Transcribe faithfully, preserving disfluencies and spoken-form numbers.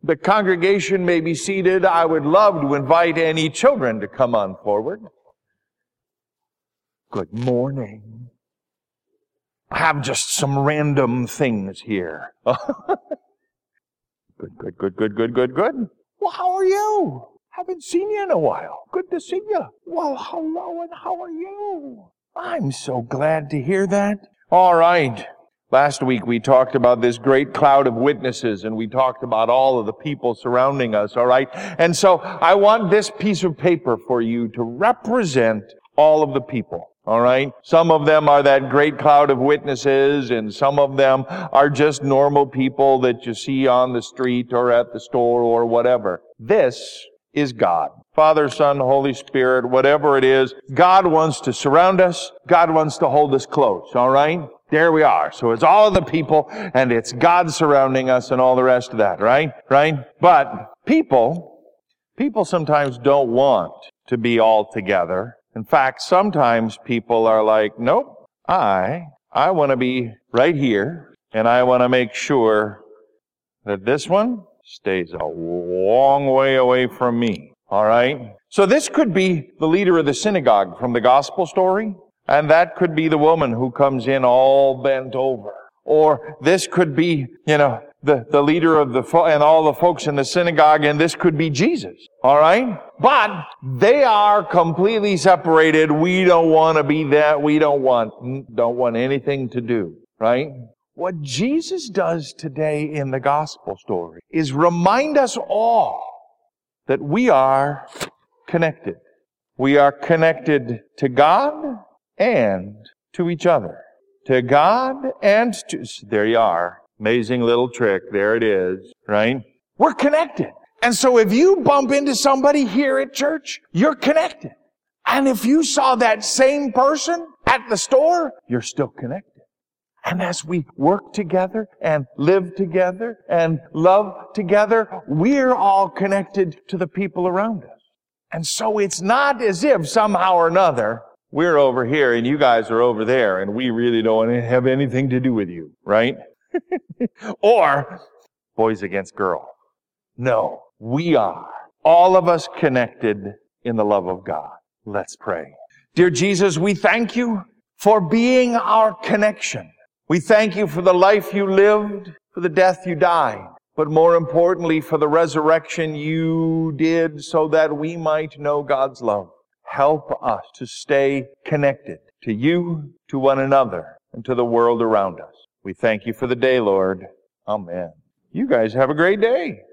The congregation may be seated. I would love to invite any children to come on forward. Good morning. I have just some random things here. Good, good, good, good, good, good, good. Well, how are you? Haven't seen you in a while. Good to see you. Well, hello, and how are you? I'm so glad to hear that. All right. Last week we talked about this great cloud of witnesses, and we talked about all of the people surrounding us, all right? And so I want this piece of paper for you to represent all of the people, all right? Some of them are that great cloud of witnesses, and some of them are just normal people that you see on the street or at the store or whatever. This is God. Father, Son, Holy Spirit, whatever it is, God wants to surround us. God wants to hold us close, all right? There we are. So it's all of the people, and it's God surrounding us and all the rest of that, right? Right? But people, people sometimes don't want to be all together. In fact, sometimes people are like, nope, I, I want to be right here, and I want to make sure that this one stays a long way away from me, all right? So this could be the leader of the synagogue from the gospel story. And that could be the woman who comes in all bent over. Or this could be, you know, the, the leader of the, fo- and all the folks in the synagogue, and this could be Jesus. All right? But they are completely separated. We don't want to be that. We don't want, don't want anything to do. Right? What Jesus does today in the gospel story is remind us all that we are connected. We are connected to God and to each other. To God and to... There you are. Amazing little trick. There it is. Right? We're connected. And so if you bump into somebody here at church, you're connected. And if you saw that same person at the store, you're still connected. And as we work together and live together and love together, we're all connected to the people around us. And so it's not as if somehow or another we're over here and you guys are over there and we really don't want to have anything to do with you, right? Or boys against girls. No, we are, all of us connected in the love of God. Let's pray. Dear Jesus, we thank you for being our connection. We thank you for the life you lived, for the death you died, but more importantly for the resurrection you did so that we might know God's love. Help us to stay connected to you, to one another, and to the world around us. We thank you for the day, Lord. Amen. You guys have a great day.